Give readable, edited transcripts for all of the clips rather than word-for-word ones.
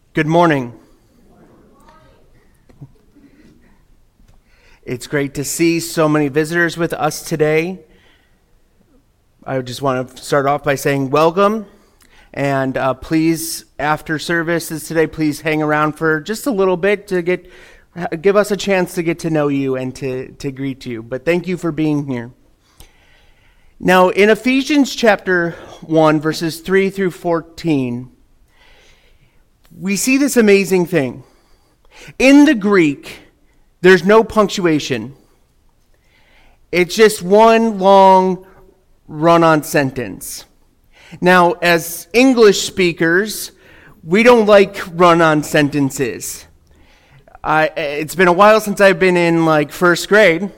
Good morning. It's great to see so many visitors with us today. I just want to start off by saying welcome. And please, after services today, please hang around for just a little bit to give us a chance to get to know you and to greet you. But thank you for being here. Now, in Ephesians chapter 1, verses 3 through 14, we see this amazing thing. In the Greek, there's no punctuation. It's just one long run-on sentence. Now, as English speakers, we don't like run-on sentences. It's been a while since I've been in first grade.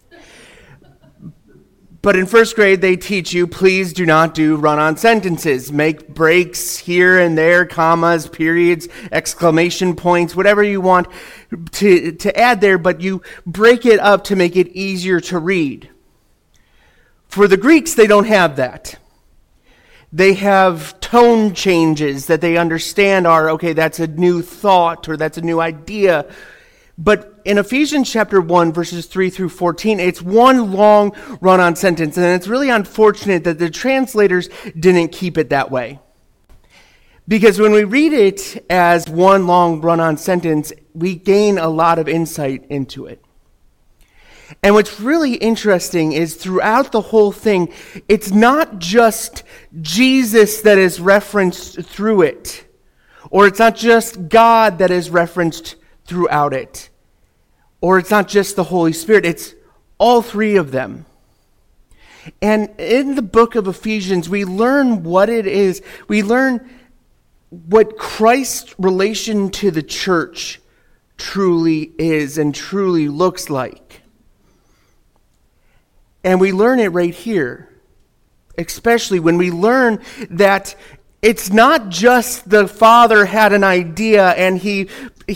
But in first grade, they teach you, please do not do run-on sentences. Make breaks here and there, commas, periods, exclamation points, whatever you want to add there, but you break it up to make it easier to read. For the Greeks, they don't have that. They have tone changes that they understand are, okay, that's a new thought or that's a new idea. But in Ephesians chapter 1, verses 3 through 14, it's one long run-on sentence, and it's really unfortunate that the translators didn't keep it that way. Because when we read it as one long run-on sentence, we gain a lot of insight into it. And what's really interesting is throughout the whole thing, it's not just Jesus that is referenced through it, or it's not just God that is referenced throughout it. Or it's not just the Holy Spirit, it's all three of them. And in the book of Ephesians, we learn what it is. We learn what Christ's relation to the church truly is and truly looks like. And we learn it right here, especially when we learn that it's not just the Father had an idea and he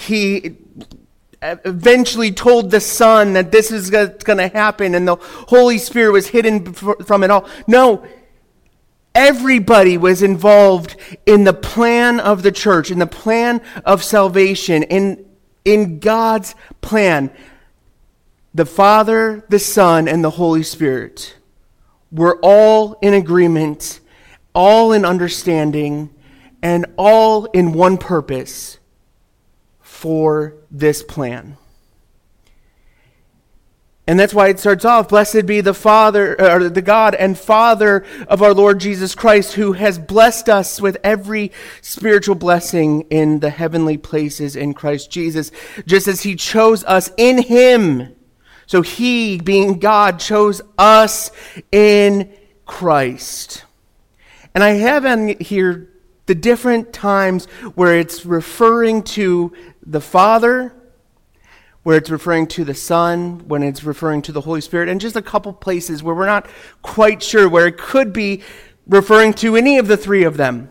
eventually told the Son that this is going to happen and the Holy Spirit was hidden from it all. No, everybody was involved in the plan of the church, in the plan of salvation, in God's plan. The Father, the Son, and the Holy Spirit were all in agreement, all in understanding, and all in one purpose for this plan. And that's why it starts off, blessed be the Father, or the God and Father of our Lord Jesus Christ, who has blessed us with every spiritual blessing in the heavenly places in Christ Jesus, just as he chose us in him. So he, being God, chose us in Christ. And I have on here the different times where it's referring to the Father, where it's referring to the Son, when it's referring to the Holy Spirit, and just a couple places where we're not quite sure, where it could be referring to any of the three of them.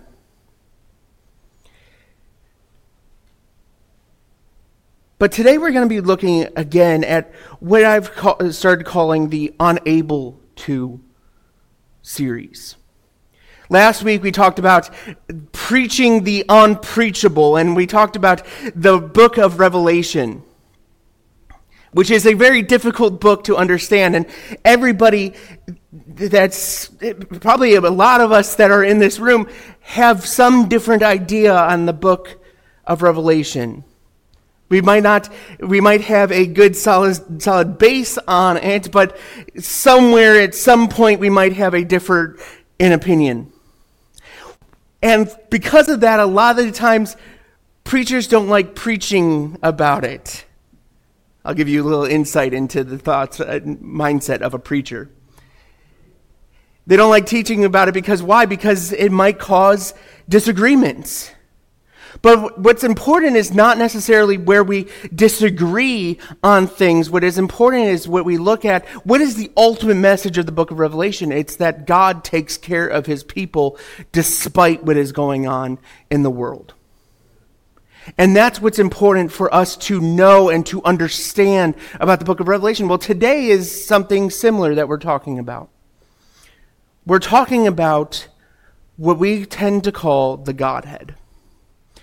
But today we're going to be looking again at what I've started calling the Unable To series. Last week we talked about preaching the unpreachable, and we talked about the book of Revelation, which is a very difficult book to understand. And everybody, that's probably a lot of us that are in this room, have some different idea on the book of Revelation. We might have a good solid base on it, but somewhere at some point we might have a different opinion. And because of that, a lot of the times preachers don't like preaching about it. I'll give you a little insight into the thoughts and mindset of a preacher. They don't like teaching about it because why? Because it might cause disagreements. But what's important is not necessarily where we disagree on things. What is important is what we look at. What is the ultimate message of the book of Revelation? It's that God takes care of his people despite what is going on in the world. And that's what's important for us to know and to understand about the book of Revelation. Well, today is something similar that we're talking about. We're talking about what we tend to call the Godhead.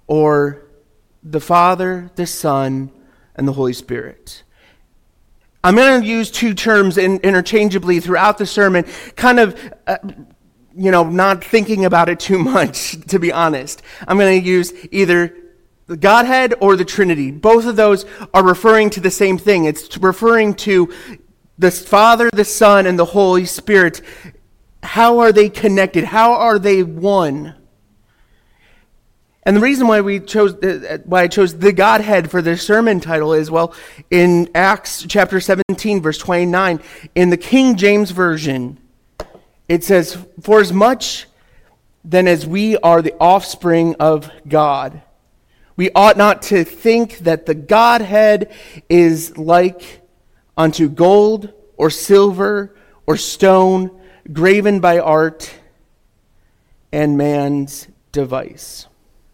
or the Father, the Son, and the Holy Spirit. I'm going to use two terms interchangeably throughout the sermon, kind of, not thinking about it too much, to be honest. I'm going to use either the Godhead or the Trinity. Both of those are referring to the same thing. It's referring to the Father, the Son, and the Holy Spirit. How are they connected? How are they one? And the reason why I chose the Godhead for the sermon title is, in Acts chapter 17, verse 29, in the King James Version, it says, "For as much then as we are the offspring of God, we ought not to think that the Godhead is like unto gold or silver or stone, graven by art and man's device."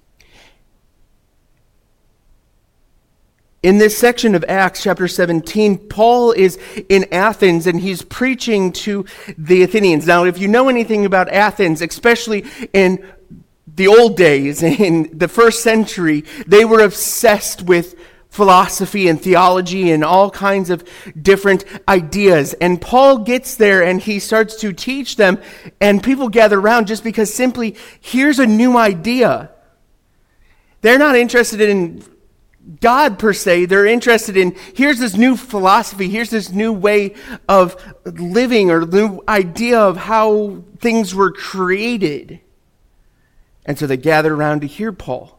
In this section of Acts chapter 17, Paul is in Athens and he's preaching to the Athenians. Now, if you know anything about Athens, especially in the old days, in the first century, they were obsessed with philosophy and theology and all kinds of different ideas. And Paul gets there and he starts to teach them, and people gather around just because simply, here's a new idea. They're not interested in God per se. They're interested in, here's this new philosophy, here's this new way of living or new idea of how things were created. And so they gather around to hear Paul.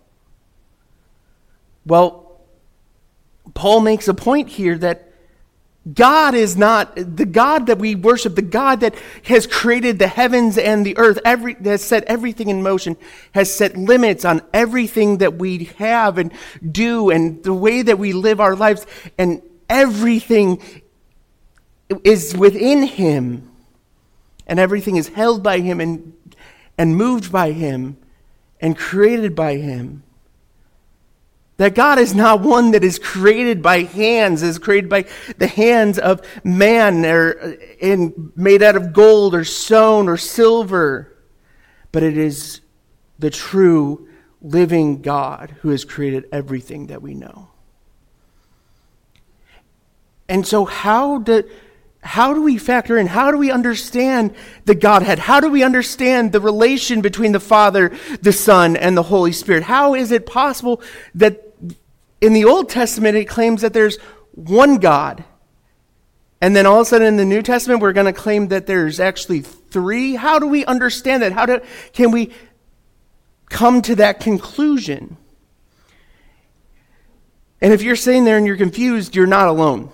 Well, Paul makes a point here that God is not the God that we worship, the God that has created the heavens and the earth, has set everything in motion, has set limits on everything that we have and do and the way that we live our lives, and everything is within him, and everything is held by him and moved by him and created by him. That God is not one that is created by hands, is created by the hands of man, or made out of gold or stone or silver, but it is the true living God who has created everything that we know. And so how do we factor in? How do we understand the Godhead? How do we understand the relation between the Father, the Son, and the Holy Spirit? How is it possible that in the Old Testament it claims that there's one God, and then all of a sudden in the New Testament we're going to claim that there's actually three? How do we understand that? Can we come to that conclusion? And if you're sitting there and you're confused, you're not alone.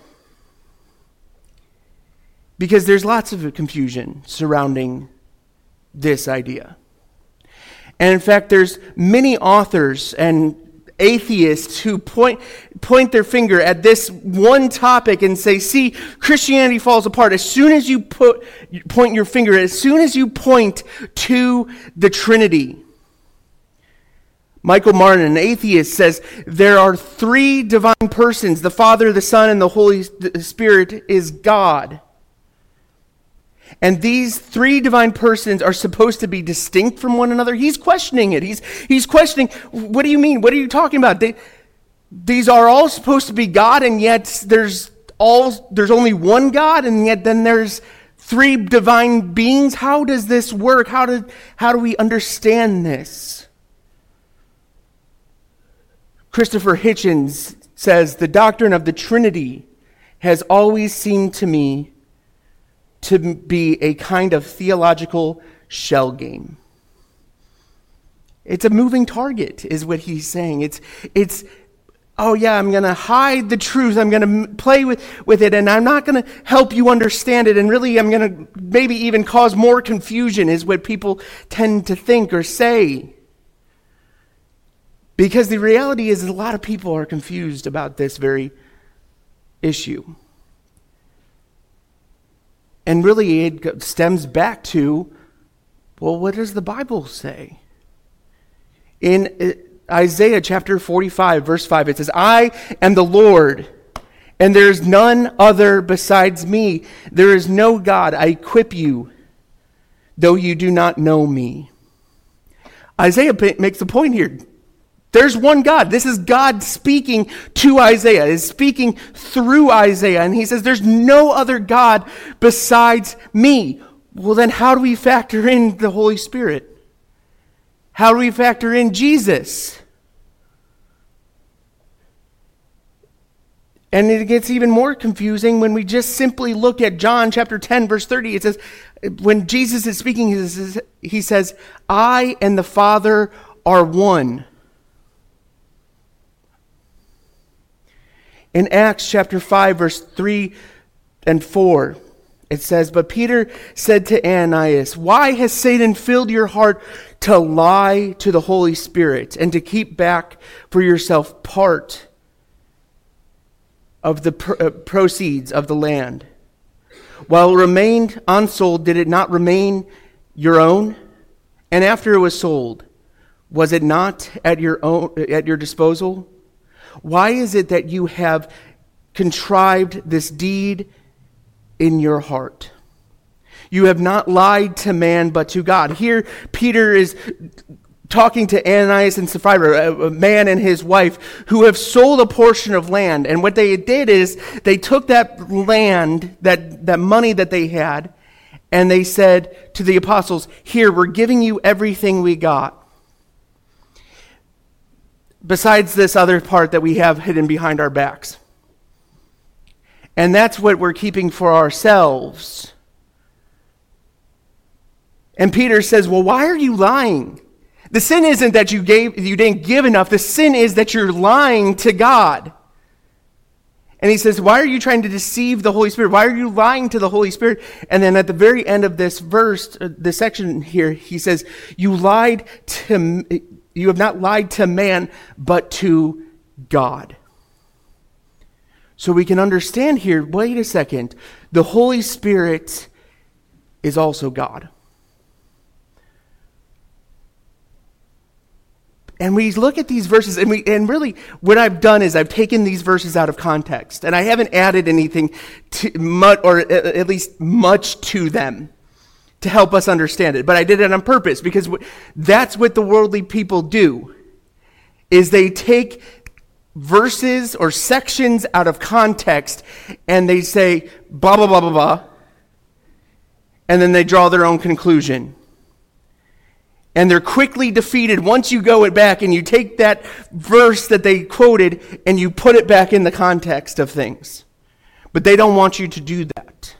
Because there's lots of confusion surrounding this idea. And in fact, there's many authors and atheists who point their finger at this one topic and say, see, Christianity falls apart as soon as you point your finger, as soon as you point to the Trinity. Michael Martin, an atheist, says there are three divine persons. The Father, the Son, and the Holy Spirit is God. And these three divine persons are supposed to be distinct from one another. He's questioning it. He's questioning, what do you mean? What are you talking about? These are all supposed to be God, and yet there's only one God, and yet then there's three divine beings. How does this work? How do we understand this? Christopher Hitchens says, the doctrine of the Trinity has always seemed to me to be a kind of theological shell game. It's a moving target, is what he's saying. It's oh yeah, I'm going to hide the truth. I'm going to play with it, and I'm not going to help you understand it. And really, I'm going to maybe even cause more confusion, is what people tend to think or say. Because the reality is a lot of people are confused about this very issue. And really, it stems back to, well, what does the Bible say? In Isaiah chapter 45, verse 5, it says, I am the Lord, and there is none other besides me. There is no God. I equip you, though you do not know me. Isaiah makes a point here. There's one God. This is God speaking to Isaiah, is speaking through Isaiah. And he says, there's no other God besides me. Well, then how do we factor in the Holy Spirit? How do we factor in Jesus? And it gets even more confusing when we just simply look at John chapter 10, verse 30. It says, when Jesus is speaking, he says, I and the Father are one. In Acts chapter 5, verse 3 and 4, it says, but Peter said to Ananias, why has Satan filled your heart to lie to the Holy Spirit and to keep back for yourself part of the proceeds of the land? While it remained unsold, did it not remain your own? And after it was sold, was it not at your disposal? Why is it that you have contrived this deed in your heart? You have not lied to man, but to God. Here, Peter is talking to Ananias and Sapphira, a man and his wife, who have sold a portion of land. And what they did is they took that land, that money that they had, and they said to the apostles, here, we're giving you everything we got. Besides this other part that we have hidden behind our backs. And that's what we're keeping for ourselves. And Peter says, well, why are you lying? The sin isn't that you didn't give enough. The sin is that you're lying to God. And he says, why are you trying to deceive the Holy Spirit? Why are you lying to the Holy Spirit? And then at the very end of this verse, this section here, he says, you have not lied to man, but to God. So we can understand here, wait a second, the Holy Spirit is also God. And we look at these verses, and really what I've done is I've taken these verses out of context, and I haven't added anything or at least much to them to help us understand it. But I did it on purpose because that's what the worldly people do, is they take verses or sections out of context and they say blah, blah, blah, blah, blah, and then they draw their own conclusion. And they're quickly defeated once you go back and you take that verse that they quoted and you put it back in the context of things. But they don't want you to do that.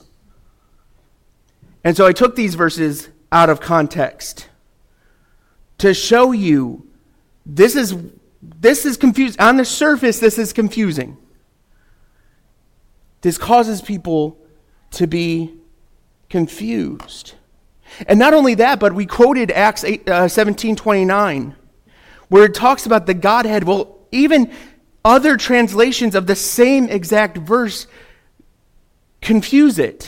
And so I took these verses out of context to show you this is confusing. On the surface, this is confusing. This causes people to be confused. And not only that, but we quoted Acts 17:29, where it talks about the Godhead. Well, even other translations of the same exact verse confuse it.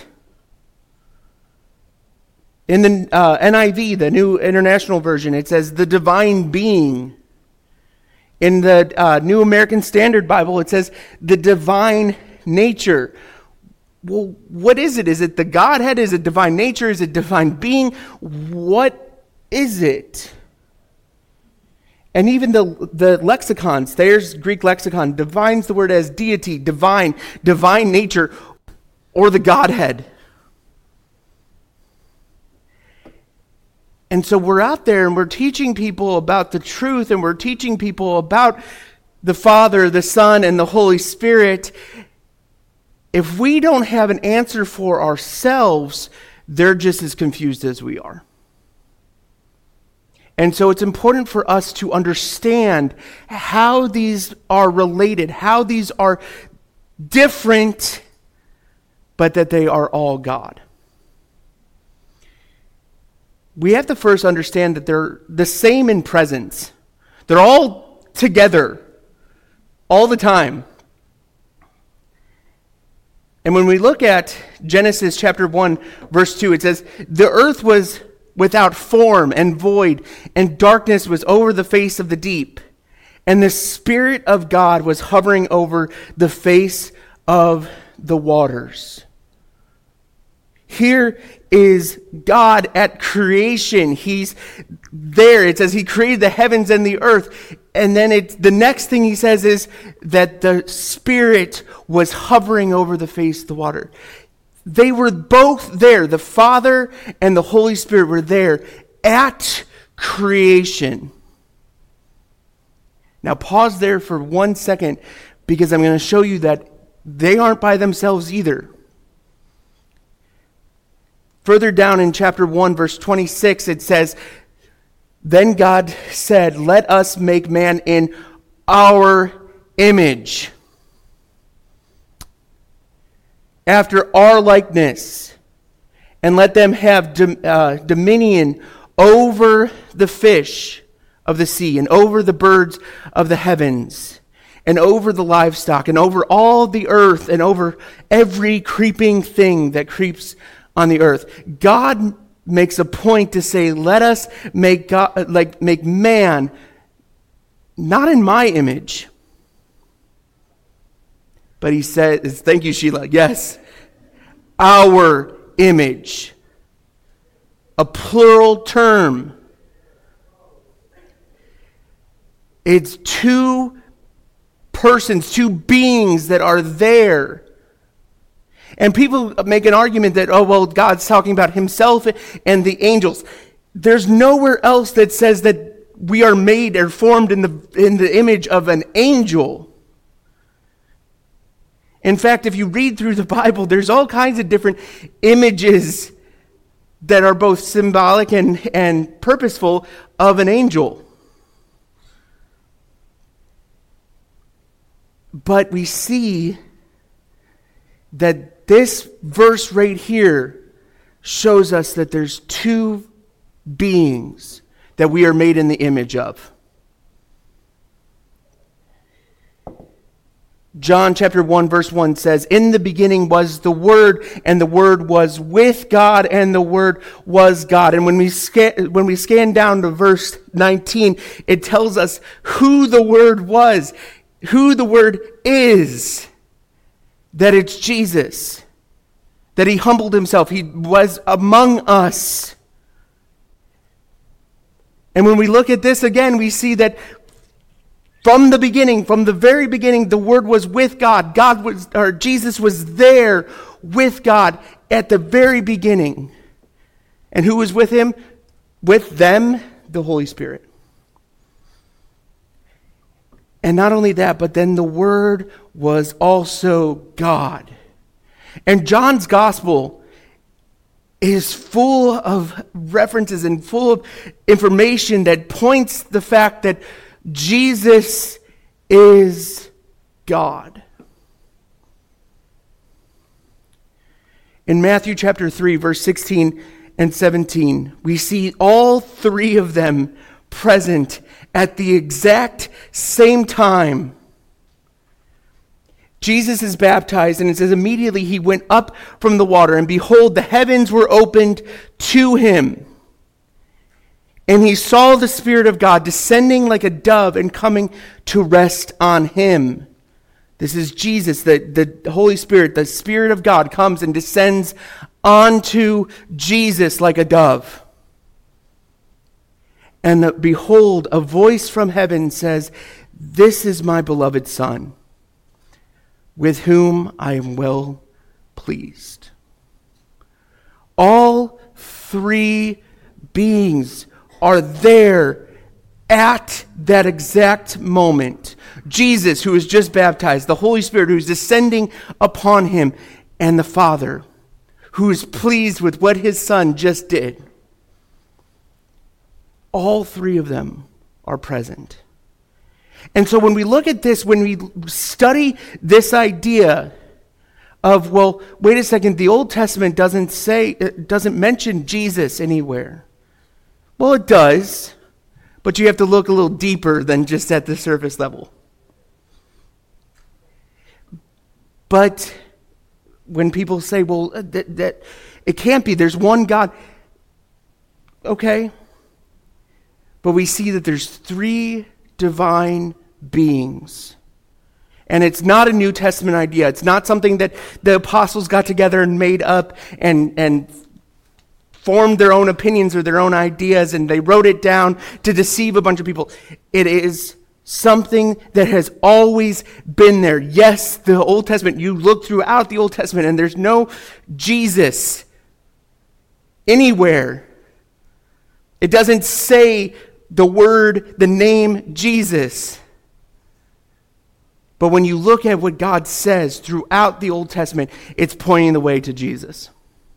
In the NIV, the New International Version, it says the divine being. In the New American Standard Bible, it says the divine nature. Well, what is it? Is it the Godhead? Is it divine nature? Is it divine being? What is it? And even the lexicons, there's Greek lexicon, defines the word as deity, divine nature, or the Godhead. And so we're out there and we're teaching people about the truth, and we're teaching people about the Father, the Son, and the Holy Spirit. If we don't have an answer for ourselves, they're just as confused as we are. And so it's important for us to understand how these are related, how these are different, but that they are all God. We have to first understand that they're the same in presence. They're all together all the time. And when we look at Genesis chapter 1, verse 2, it says, the earth was without form and void, and darkness was over the face of the deep. And the Spirit of God was hovering over the face of the waters. Here is God at creation. He's there. It says he created the heavens and the earth. And then the next thing he says is that the Spirit was hovering over the face of the water. They were both there. The Father and the Holy Spirit were there at creation. Now pause there for 1 second, because I'm going to show you that they aren't by themselves either. Further down in chapter 1, verse 26, it says, "Then God said, 'Let us make man in our image, after our likeness, and let them have dominion over the fish of the sea, and over the birds of the heavens, and over the livestock, and over all the earth, and over every creeping thing that creeps on the earth.'" God makes a point to say, let us make man not in my image. But he says, thank you, Sheila, yes, our image. A plural term. It's two persons, two beings that are there. And people make an argument that, oh, well, God's talking about himself and the angels. There's nowhere else that says that we are made or formed in the image of an angel. In fact, if you read through the Bible, there's all kinds of different images that are both symbolic and purposeful of an angel. But we see that this verse right here shows us that there's two beings that we are made in the image of. John chapter 1 verse 1 says, "In the beginning was the Word, and the Word was with God, and the Word was God." And when we scan down to verse 19, it tells us who the Word was, who the Word is. That it's Jesus, that he humbled himself, he was among us. And when we look at this again, we see that from the beginning, from the very beginning, the Word was with God. Jesus was there with God at the very beginning. And who was with him? With them, the Holy Spirit. And not only that, but then the Word was also God. And John's gospel is full of references and full of information that points the fact that Jesus is God. In Matthew chapter 3, verse 16 and 17, we see all three of them present at the exact same time. Jesus is baptized, and it says immediately he went up from the water, and behold, the heavens were opened to him. And he saw the Spirit of God descending like a dove and coming to rest on him. This is Jesus, the Holy Spirit, the Spirit of God comes and descends onto Jesus like a dove. And behold, a voice from heaven says, "This is my beloved Son, with whom I am well pleased." All three beings are there at that exact moment. Jesus, who is just baptized, the Holy Spirit, who is descending upon him, and the Father, who is pleased with what his Son just did. All three of them are present. And so when we look at this, when we study this idea of, well, wait a second, the Old Testament doesn't mention Jesus anywhere. Well, it does, but you have to look a little deeper than just at the surface level. But when people say, well, that it can't be, there's one God. Okay. But we see that there's three divine beings. And it's not a New Testament idea. It's not something that the apostles got together and made up and formed their own opinions or their own ideas, and they wrote it down to deceive a bunch of people. It is something that has always been there. Yes, the Old Testament, you look throughout the Old Testament, and there's no Jesus anywhere. It doesn't say the name Jesus. But when you look at what God says throughout the Old Testament, it's pointing the way to Jesus.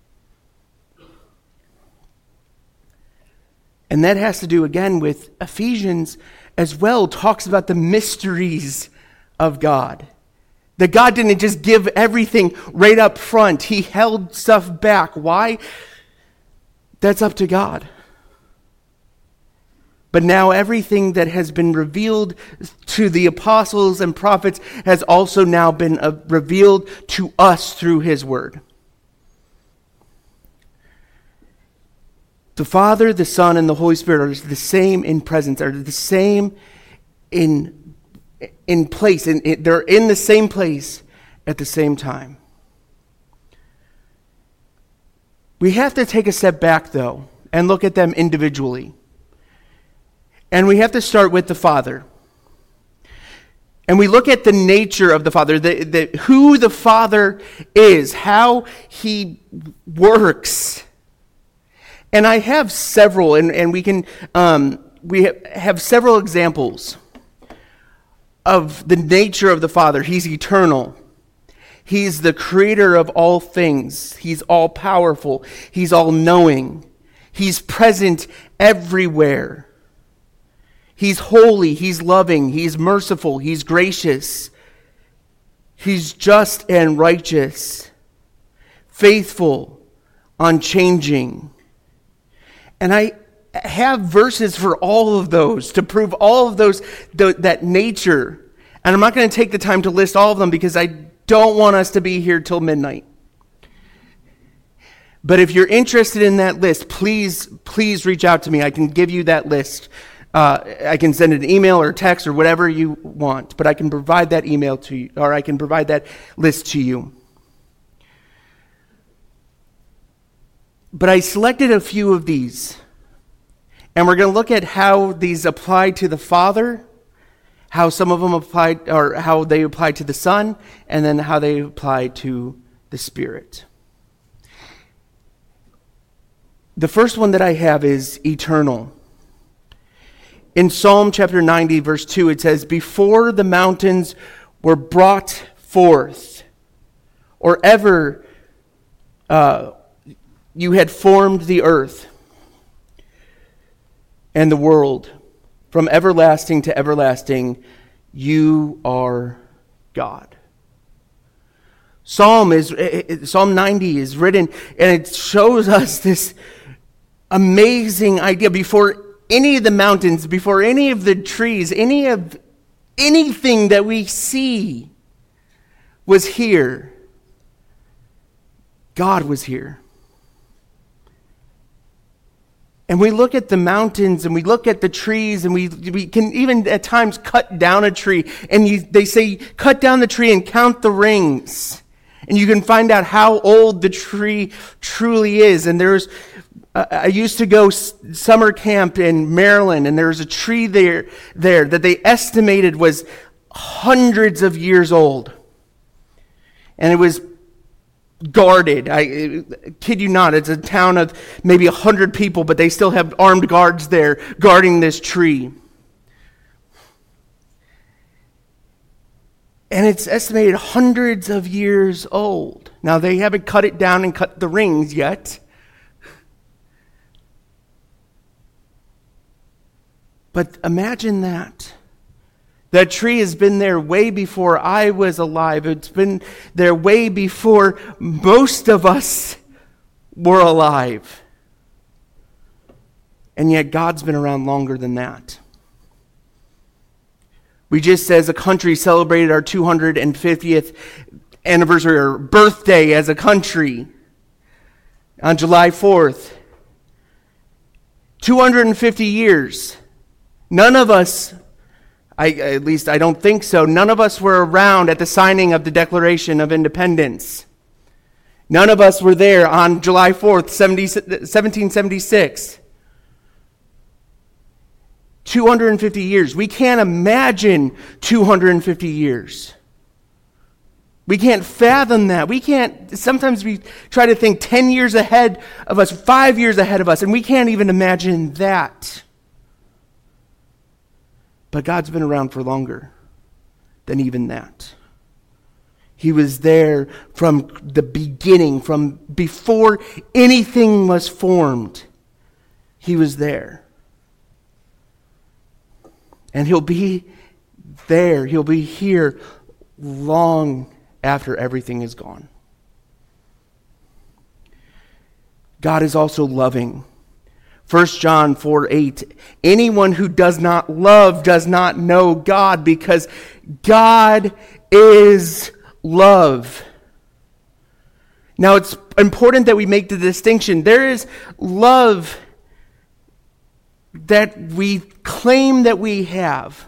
And that has to do, again, with Ephesians as well. Talks about the mysteries of God. That God didn't just give everything right up front. He held stuff back. Why? That's up to God. But now everything that has been revealed to the apostles and prophets has also now been revealed to us through his word. The Father, the Son, and the Holy Spirit are the same in presence, are the same in place. They're in the same place at the same time. We have to take a step back, though, and look at them individually. And we have to start with the Father. And we look at the nature of the Father, who the Father is, how he works. And I have several, and we have several examples of the nature of the Father. He's eternal. He's the creator of all things. He's all powerful. He's all knowing. He's present everywhere. He's holy, he's loving, he's merciful, he's gracious. He's just and righteous, faithful, unchanging. And I have verses for all of those to prove all of those, that nature. And I'm not going to take the time to list all of them because I don't want us to be here till midnight. But if you're interested in that list, please reach out to me. I can give you that list. I can send an email or text or whatever you want, but I can provide that email to you, or I can provide that list to you. But I selected a few of these, and we're going to look at how these apply to the Father, how some of them apply, or how they apply to the Son, and then how they apply to the Spirit. The first one that I have is eternal. In Psalm chapter 90, verse 2, it says, "Before the mountains were brought forth, or ever you had formed the earth and the world, from everlasting to everlasting, you are God." Psalm 90 is written, and it shows us this amazing idea. Before any of the mountains, before any of the trees, anything that we see was here, God was here. And we look at the mountains and we look at the trees, and we can even at times cut down a tree, and they say, cut down the tree and count the rings. And you can find out how old the tree truly is. And I used to go summer camp in Maryland, and there was a tree there that they estimated was hundreds of years old. And it was guarded. I kid you not, it's a town of maybe 100 people, but they still have armed guards there guarding this tree. And it's estimated hundreds of years old. Now, they haven't cut it down and cut the rings yet. But imagine that. That tree has been there way before I was alive. It's been there way before most of us were alive. And yet God's been around longer than that. We just, as a country, celebrated our 250th anniversary or birthday as a country on July 4th. 250 years. None of us, at least I don't think so, none of us were around at the signing of the Declaration of Independence. None of us were there on July 4th, 1776. 250 years. We can't imagine 250 years. We can't fathom that. Sometimes we try to think 10 years ahead of us, 5 years ahead of us, and we can't even imagine that. But God's been around for longer than even that. He was there from the beginning, from before anything was formed. He was there. And he'll be there. He'll be here long after everything is gone. God is also loving. 1 John 4:8. Anyone who does not love does not know God, because God is love. Now it's important that we make the distinction. There is love that we claim that we have.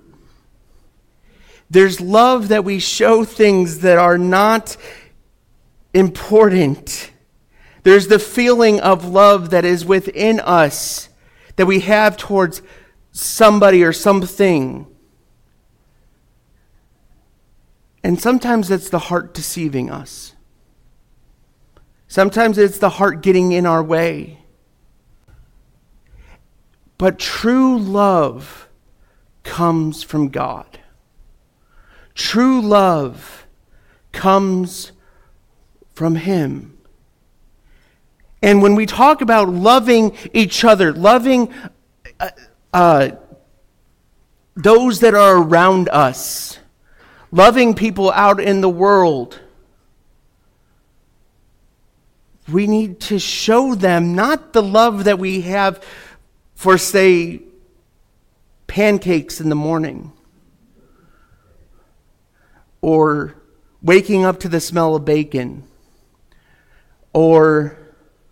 There's love that we show things that are not important. There's the feeling of love that is within us that we have towards somebody or something. And sometimes it's the heart deceiving us. Sometimes it's the heart getting in our way. But true love comes from God. True love comes from Him. And when we talk about loving each other, loving those that are around us, loving people out in the world, we need to show them not the love that we have for, say, pancakes in the morning, or waking up to the smell of bacon, or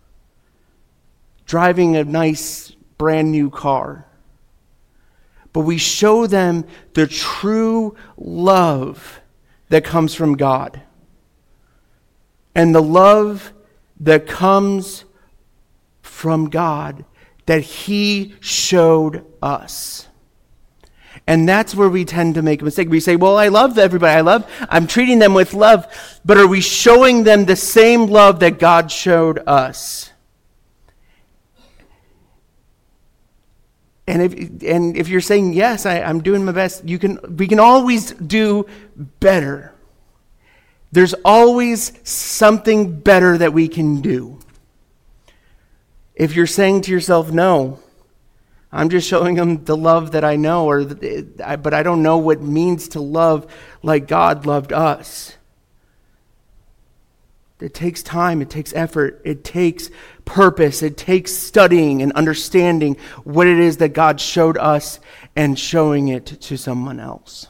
driving a nice brand new car. But we show them the true love that comes from God. And the love that comes from God that He showed us. And that's where we tend to make a mistake. We say, well, I love everybody. I'm treating them with love. But are we showing them the same love that God showed us? And if you're saying, yes, I'm doing my best, we can always do better. There's always something better that we can do. If you're saying to yourself, no, I'm just showing them the love that I know, but I don't know what it means to love like God loved us. It takes time, it takes effort, it takes purpose, it takes studying and understanding what it is that God showed us and showing it to someone else.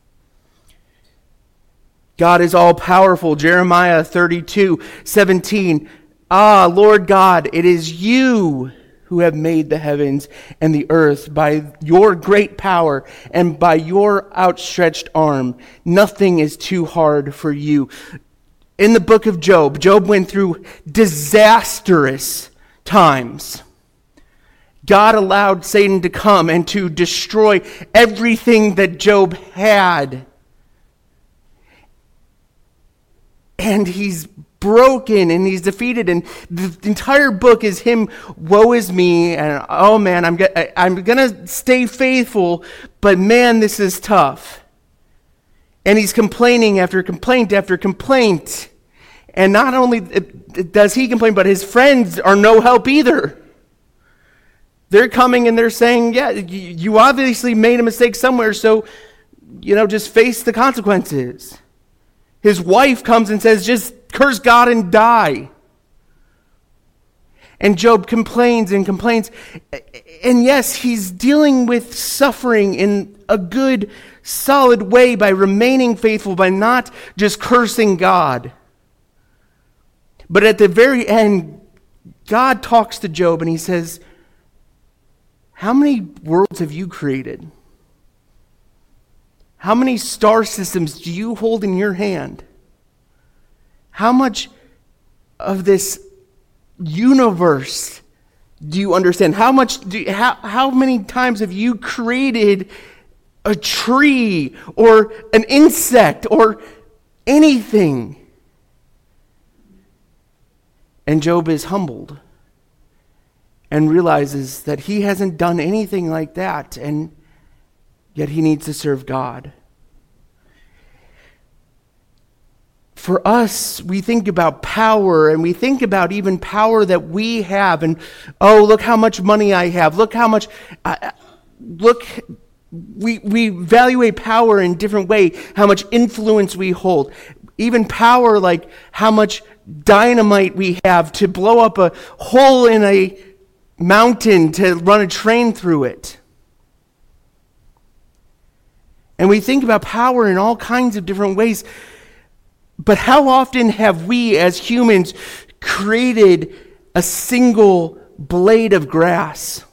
God is all powerful. Jeremiah 32:17. Ah, Lord God, it is you who have made the heavens and the earth by your great power and by your outstretched arm. Nothing is too hard for you. In the book of Job, Job went through disastrous times. God allowed Satan to come and to destroy everything that Job had. And he's broken and he's defeated, and the entire book is him, woe is me, and oh man, I'm gonna stay faithful, but man, this is tough. And he's complaining after complaint after complaint. And not only does he complain, but his friends are no help either. They're coming and they're saying, yeah, you obviously made a mistake somewhere, so, just face the consequences. His wife comes and says, just curse God and die. And Job complains and complains. And yes, he's dealing with suffering in a good, solid way by remaining faithful, by not just cursing God. But at the very end, God talks to Job and he says, how many worlds have you created? How many star systems do you hold in your hand? How much of this universe do you understand? How many times have you created a tree or an insect or anything? And Job is humbled and realizes that he hasn't done anything like that, and yet he needs to serve God. For us, we think about power, and we think about even power that we have, and look how much money I have. Look how much, we evaluate power in a different way, how much influence we hold. Even power like how much dynamite we have to blow up a hole in a mountain to run a train through it. And we think about power in all kinds of different ways. But how often have we as humans created a single blade of grass?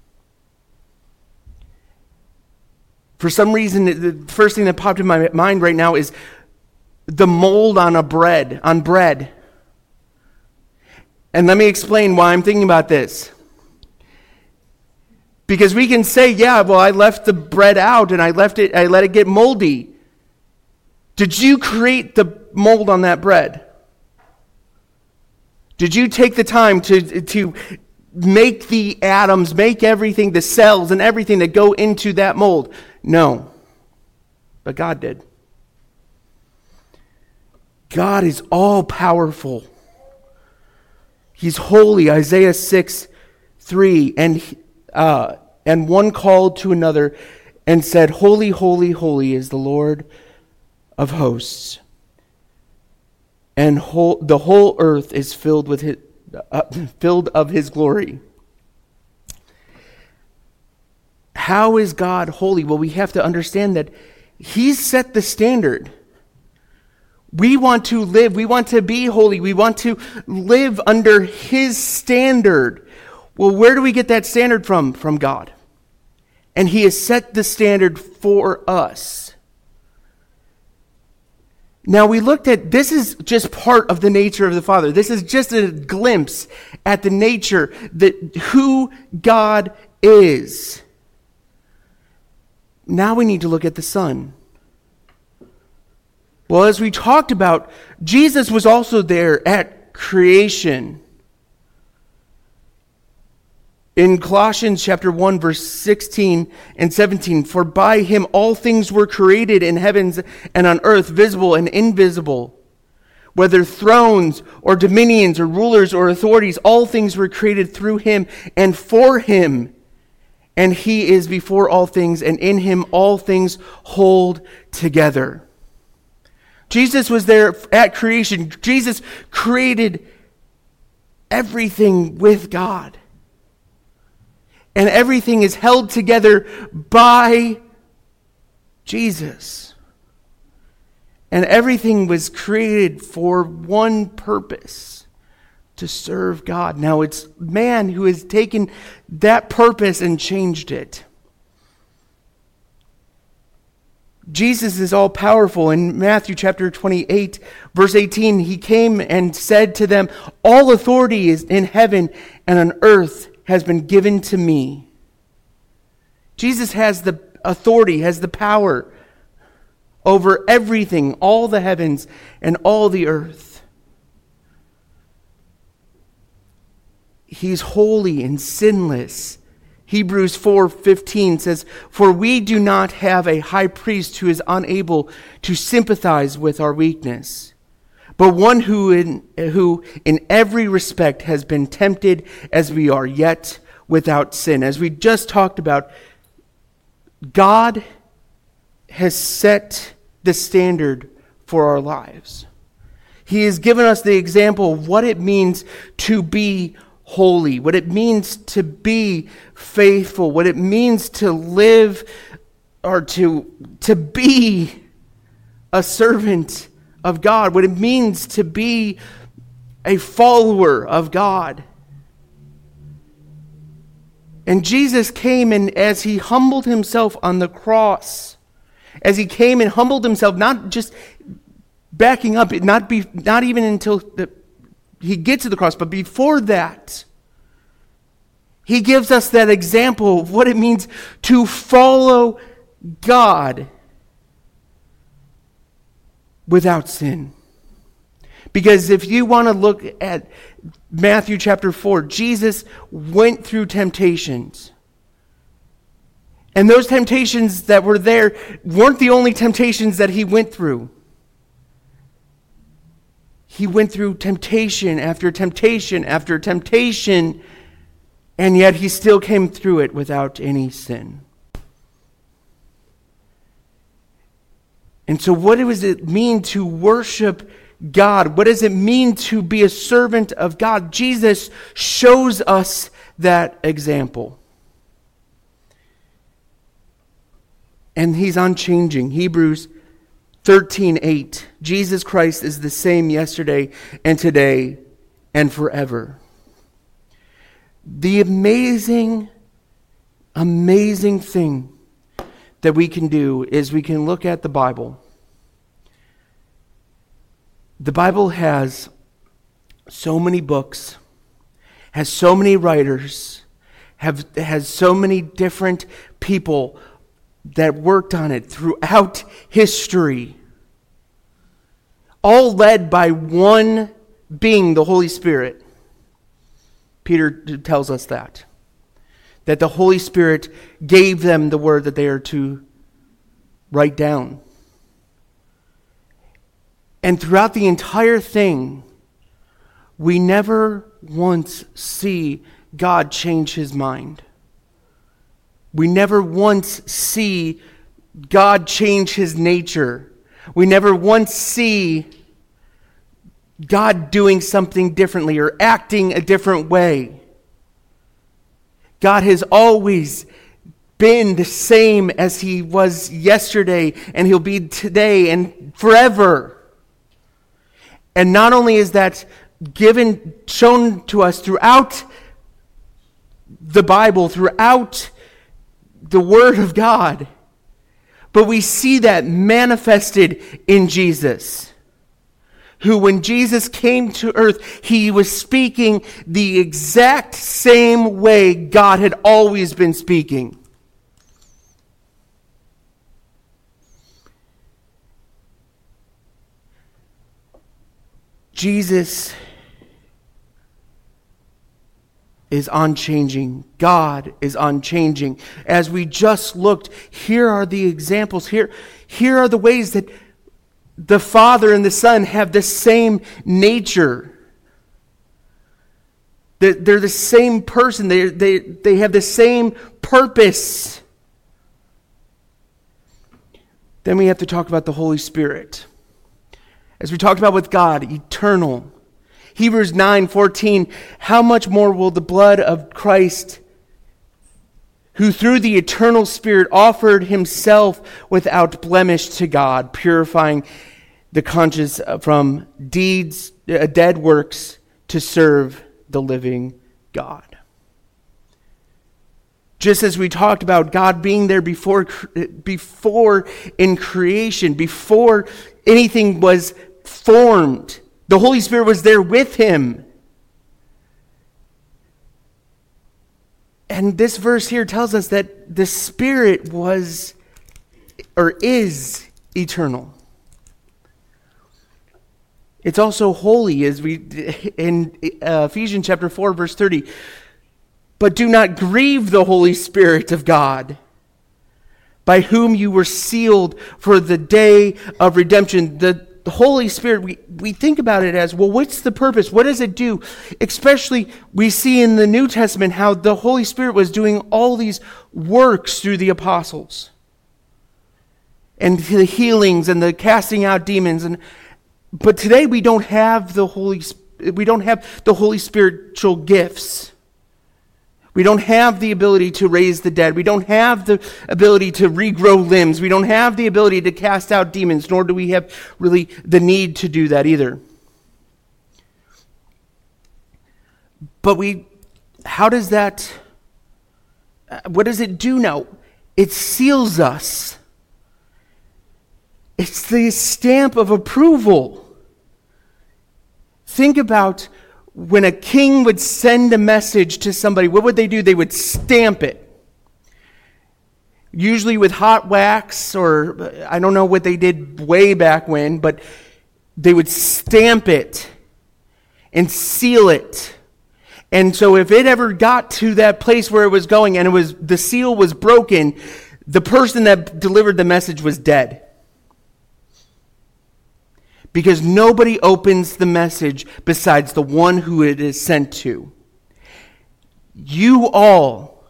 For some reason, the first thing that popped in my mind right now is the mold on bread. And let me explain why I'm thinking about this. Because we can say, yeah, well, I left the bread out and I let it get moldy. Did you create the mold on that bread? Did you take the time to make the atoms, make everything, the cells and everything that go into that mold? No. But God did. God is all powerful. He's holy. Isaiah 6:3, and one called to another and said, "Holy, holy, holy is the Lord of hosts, and the whole earth is filled of His glory." How is God holy? Well, we have to understand that He's set the standard. We want to live, we want to be holy, we want to live under His standard. Well, where do we get that standard from? From God. And He has set the standard for us. Now we looked at, this is just part of the nature of the Father. This is just a glimpse at the nature, who God is. Now we need to look at the Son. Well, as we talked about, Jesus was also there at creation. In Colossians chapter 1, verse 16 and 17, "For by Him all things were created in heavens and on earth, visible and invisible. Whether thrones or dominions or rulers or authorities, all things were created through Him and for Him. And He is before all things, and in Him all things hold together." Jesus was there at creation. Jesus created everything with God. And everything is held together by Jesus. And everything was created for one purpose: to serve God. Now it's man who has taken that purpose and changed it. Jesus is all powerful. In Matthew chapter 28, verse 18, He came and said to them, "All authority is in heaven and on earth has been given to me." Jesus has the authority, has the power over everything, all the heavens and all the earth. He's holy and sinless. Hebrews 4:15 says, "For we do not have a high priest who is unable to sympathize with our weakness, but one who in every respect has been tempted as we are, yet without sin." As we just talked about, God has set the standard for our lives. He has given us the example of what it means to be holy, what it means to be faithful, what it means to live or to be a servant of God, what it means to be a follower of God. And Jesus came, and as He humbled Himself on the cross, as He came and humbled Himself, not just backing up, not even until he gets to the cross, but before that, he gives us that example of what it means to follow God without sin. Because if you want to look at Matthew chapter 4, Jesus went through temptations. And those temptations that were there weren't the only temptations that he went through. He went through temptation after temptation after temptation, and yet he still came through it without any sin. And so what does it mean to worship God? What does it mean to be a servant of God? Jesus shows us that example. And he's unchanging. Hebrews 13:8. Jesus Christ is the same yesterday and today and forever. The amazing thing that we can do is we can look at the Bible. The Bible has so many books, has so many writers, has so many different people that worked on it throughout history, all led by one being, the Holy Spirit. Peter tells us that the Holy Spirit gave them the word that they are to write down. And throughout the entire thing, we never once see God change his mind. We never once see God change his nature. We never once see God doing something differently or acting a different way. God has always been the same as he was yesterday, and he'll be today and forever. And not only is that shown to us throughout the Bible, throughout the Word of God, but we see that manifested in Jesus, who, when Jesus came to earth, he was speaking the exact same way God had always been speaking. Jesus is unchanging. God is unchanging. As we just looked, here are the examples. Here are the ways that the Father and the Son have the same nature. They're the same person. They have the same purpose. Then we have to talk about the Holy Spirit. As we talked about with God, eternal. Hebrews 9:14, how much more will the blood of Christ, who through the eternal Spirit offered himself without blemish to God, purifying the conscience from dead works to serve the living God. Just as we talked about God being there before in creation, before anything was formed, the Holy Spirit was there with him. And this verse here tells us that the Spirit was or is eternal. It's also holy, as we in Ephesians chapter 4 verse 30. But do not grieve the Holy Spirit of God, by whom you were sealed for the day of redemption. The Holy Spirit, we think about it as, well, what's the purpose? What does it do? Especially, we see in the New Testament how the Holy Spirit was doing all these works through the apostles. And the healings and the casting out demons. But today we don't have the Holy spiritual gifts. We don't have the ability to raise the dead. We don't have the ability to regrow limbs. We don't have the ability to cast out demons, nor do we have really the need to do that either. But what does it do now? It seals us. It's the stamp of approval. Think about when a king would send a message to somebody, what would they do? They would stamp it. Usually with hot wax, or I don't know what they did way back when, but they would stamp it and seal it. And so if it ever got to that place where it was going and the seal was broken, the person that delivered the message was dead. Because nobody opens the message besides the one who it is sent to. You all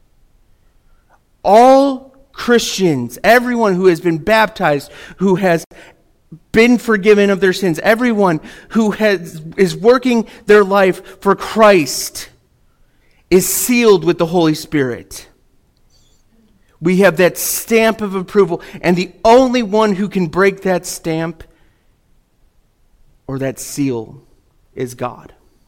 Christians, everyone who has been baptized, who has been forgiven of their sins, everyone who is working their life for Christ is sealed with the Holy Spirit. We have that stamp of approval, and the only one who can break that stamp or that seal is God.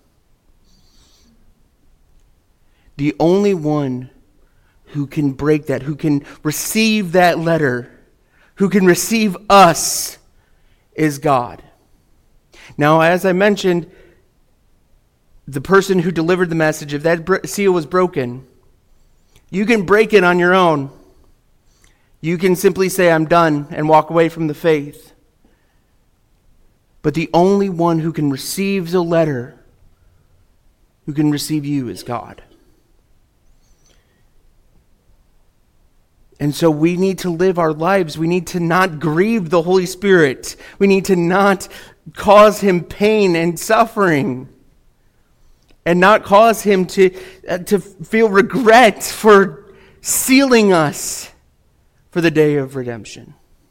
The only one who can break that, who can receive that letter, who can receive us, is God. Now, as I mentioned, the person who delivered the message, if that seal was broken, you can break it on your own. You can simply say, I'm done, and walk away from the faith. But the only one who can receive the letter, who can receive you, is God. And so we need to live our lives. We need to not grieve the Holy Spirit. We need to not cause him pain and suffering. And not cause him to feel regret for sealing us for the day of redemption.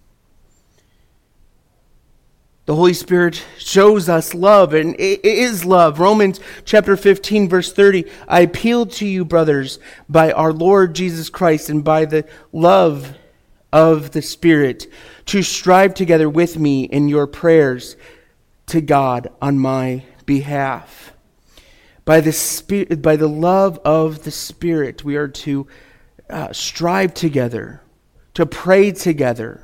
The Holy Spirit shows us love, and it is love. Romans chapter 15, verse 30, I appeal to you, brothers, by our Lord Jesus Christ and by the love of the Spirit, to strive together with me in your prayers to God on my behalf. By the love of the Spirit, we are to strive together, to pray together.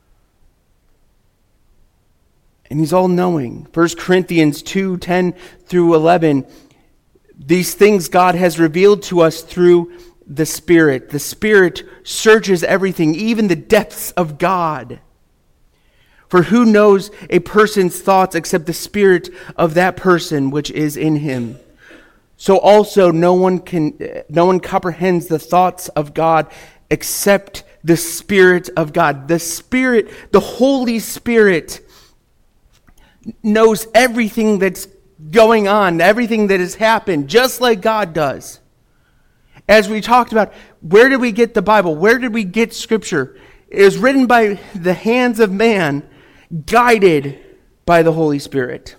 And he's all-knowing. 1 Corinthians 2, 10 through 11. These things God has revealed to us through the Spirit. The Spirit searches everything, even the depths of God. For who knows a person's thoughts except the spirit of that person which is in him? So also no one comprehends the thoughts of God except the Spirit of God. The Spirit, the Holy Spirit, knows everything that's going on, everything that has happened, just like God does. As we talked about, where did we get the Bible? Where did we get Scripture? It was written by the hands of man, guided by the Holy Spirit.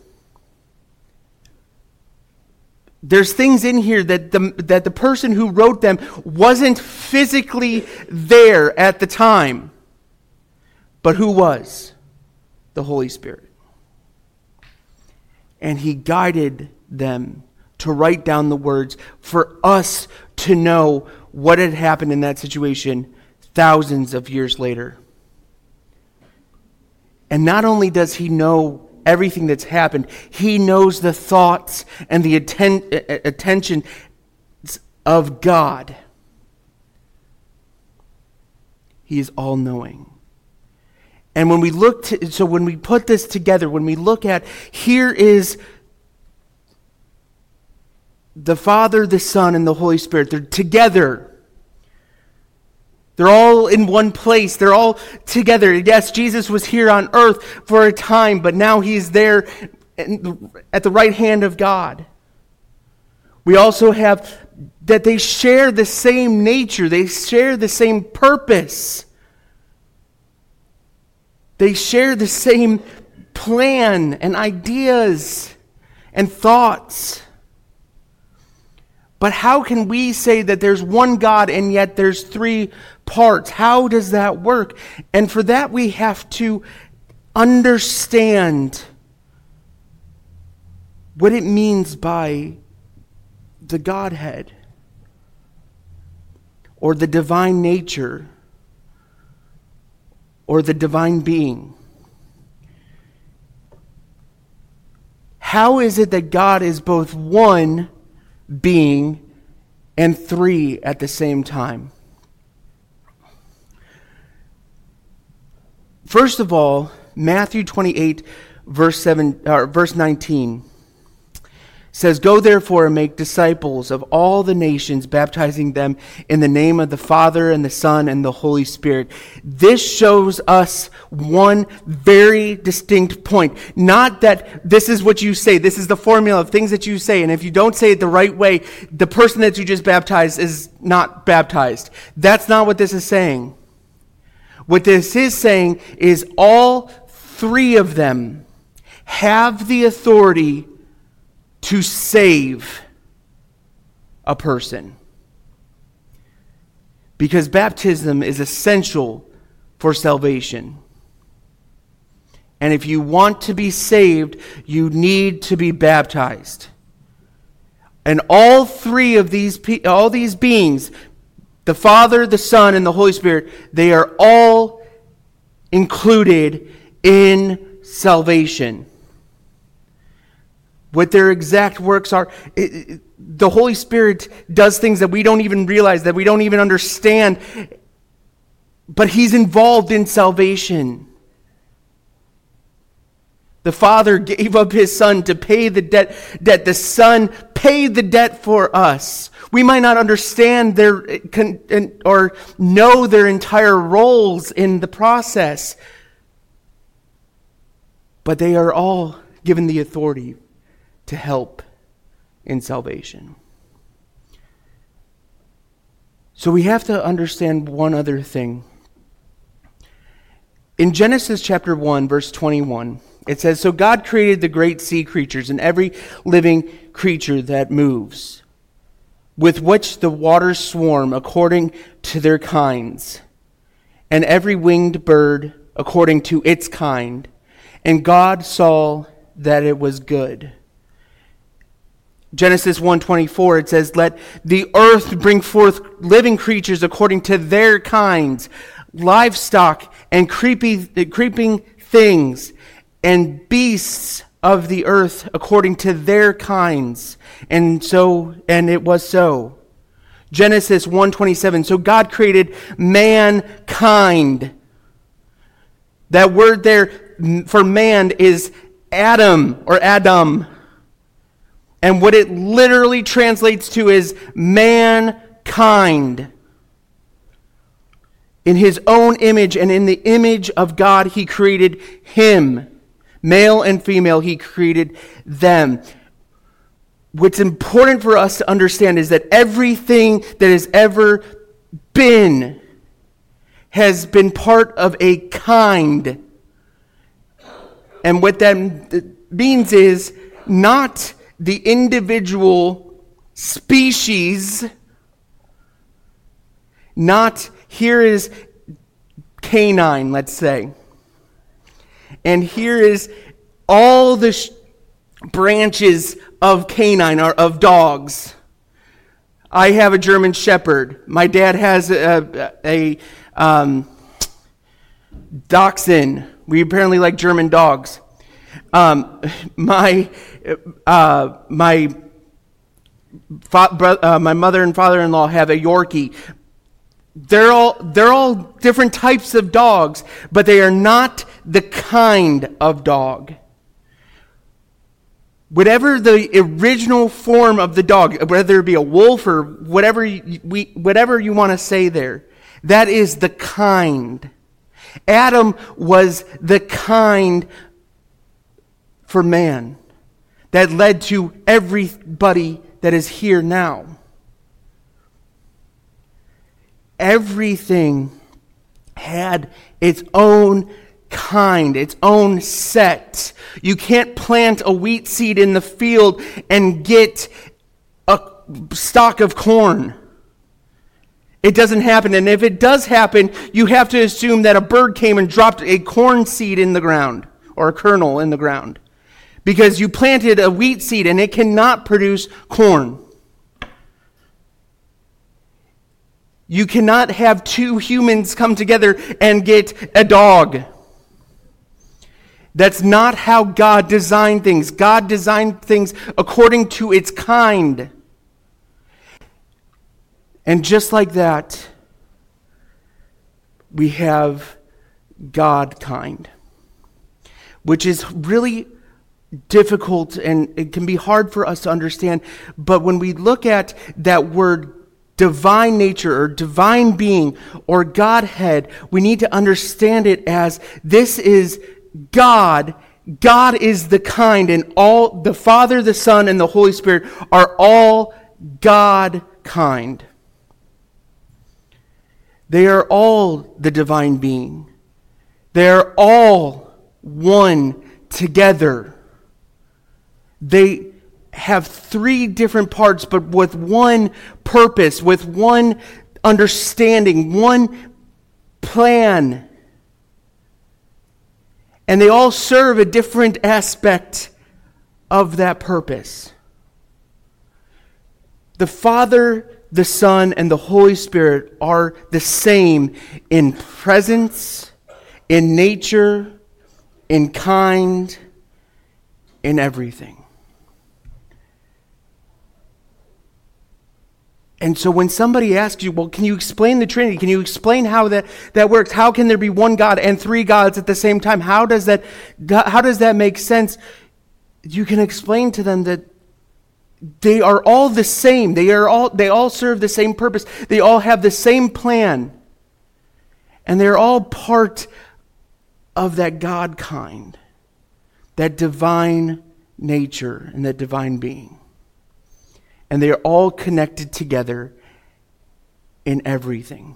There's things in here that the person who wrote them wasn't physically there at the time. But who was? The Holy Spirit. And he guided them to write down the words for us to know what had happened in that situation thousands of years later. And not only does he know everything that's happened, he knows the thoughts and the attention of God. He is all-knowing. And when we when we put this together, when we look at, here is the Father, the Son, and the Holy Spirit. They're together. They're all in one place. They're all together. Yes, Jesus was here on earth for a time, but now he's there at the right hand of God. We also have that they share the same nature. They share the same purpose. They share the same plan and ideas and thoughts. But how can we say that there's one God and yet there's three parts? How does that work? And for that we have to understand what it means by the Godhead or the divine nature or the divine being. How is it that God is both one being and three at the same time? First of all, Matthew 28, verse 19 says, "Go therefore and make disciples of all the nations, baptizing them in the name of the Father and the Son and the Holy Spirit." This shows us one very distinct point. Not that this is what you say, this is the formula of things that you say, and if you don't say it the right way, the person that you just baptized is not baptized. That's not what this is saying. What this is saying is all three of them have the authority to save a person. Because baptism is essential for salvation. And if you want to be saved, you need to be baptized. And all three of these beings, the Father, the Son, and the Holy Spirit, they are all included in salvation. What their exact works are, the Holy Spirit does things that we don't even realize, that we don't even understand, but He's involved in salvation. The Father gave up His Son to pay the debt. The Son paid the debt for us. We might not understand or know their entire roles in the process, but they are all given the authority to help in salvation. So we have to understand one other thing. In Genesis chapter 1, verse 21, it says, "So God created the great sea creatures and every living creature that moves, with which the waters swarm according to their kinds, and every winged bird according to its kind. And God saw that it was good." Genesis 1:24, it says, "Let the earth bring forth living creatures according to their kinds, livestock and creeping things, and beasts of the earth according to their kinds." And it was so. Genesis 1:27, "So God created mankind." That word there for man is Adam or Adam. And what it literally translates to is mankind. In His own image and in the image of God, He created him. Male and female, He created them. What's important for us to understand is that everything that has ever been has been part of a kind. And what that means is not the individual species, not here is canine, let's say, and here is all the branches of canine or of dogs. I have a German Shepherd. My dad has a Dachshund. We apparently like German dogs. My mother and father-in-law have a Yorkie. They're all different types of dogs, but they are not the kind of dog. Whatever the original form of the dog, whether it be a wolf or whatever you want to say there, that is the kind. Adam was the kind for man that led to everybody that is here now. Everything had its own kind, its own set. You can't plant a wheat seed in the field and get a stalk of corn. It doesn't happen. And if it does happen, you have to assume that a bird came and dropped a corn seed in the ground or a kernel in the ground. Because you planted a wheat seed and it cannot produce corn. You cannot have two humans come together and get a dog. That's not how God designed things. God designed things according to its kind. And just like that, we have God kind, which is really difficult and it can be hard for us to understand. But when we look at that word divine nature or divine being or Godhead, we need to understand it as this is God. God is the kind, and all the Father, the Son, and the Holy Spirit are all God kind. They are all the divine being. They are all one together. They have three different parts, but with one purpose, with one understanding, one plan. And they all serve a different aspect of that purpose. The Father, the Son, and the Holy Spirit are the same in presence, in nature, in kind, in everything. And so when somebody asks you, well, can you explain the Trinity? Can you explain how that works? How can there be one God and three gods at the same time? How does that make sense? You can explain to them that they are all the same. They all serve the same purpose. They all have the same plan. And they're all part of that God kind, that divine nature and that divine being. And they are all connected together in everything.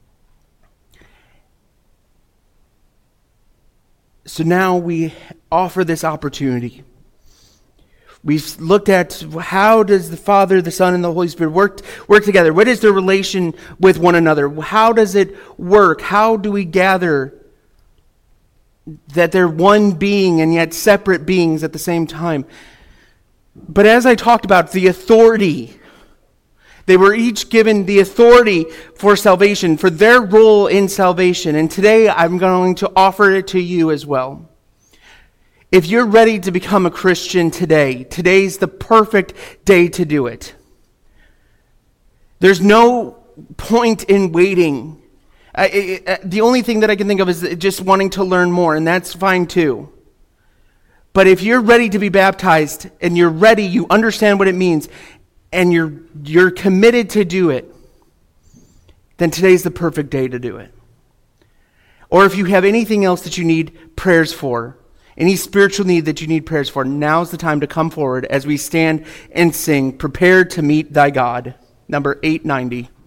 So now we offer this opportunity. We've looked at how does the Father, the Son, and the Holy Spirit work together? What is their relation with one another? How does it work? How do we gather that they're one being and yet separate beings at the same time? But as I talked about, the authority, they were each given the authority for salvation, for their role in salvation. And today I'm going to offer it to you as well. If you're ready to become a Christian today, today's the perfect day to do it. There's no point in waiting. The only thing that I can think of is just wanting to learn more, and that's fine too. But if you're ready to be baptized and you're ready, you understand what it means, and you're committed to do it, then today's the perfect day to do it. Or if you have anything else that you need prayers for, any spiritual need that you need prayers for, now's the time to come forward as we stand and sing, "Prepare to Meet Thy God," number 890.